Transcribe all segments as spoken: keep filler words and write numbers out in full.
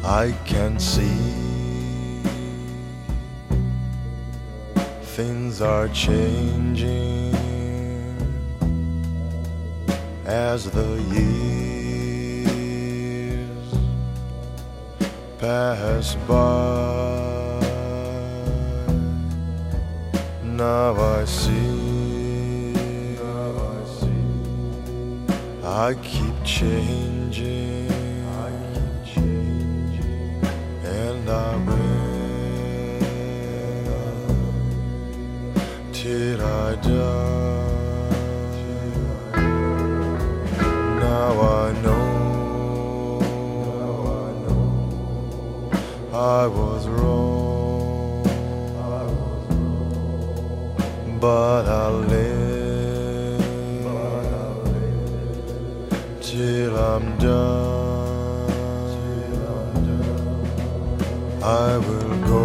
I can see things are changing as the years pass by. Now I see, now I see, I keep changing, I keep changing, and I will till I die. Now I know, now I know, I was wrong, I was wrong, but I live, but I live till I'm done, till I'm done. I will go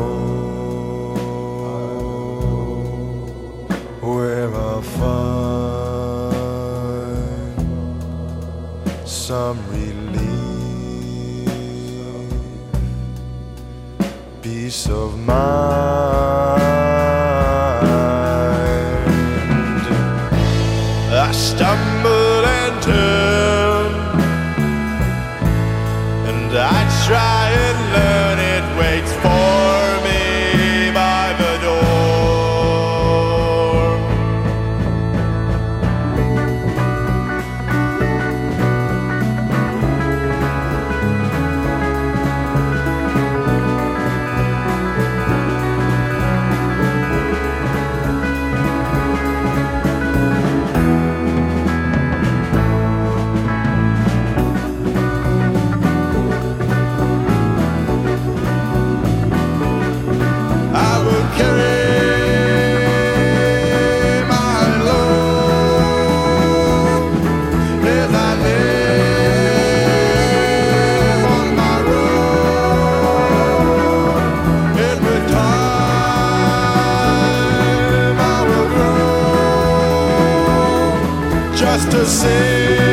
where I find some relief, peace of mind. I stumble and turn, and I try and learn. It waits for me by the door. Just to say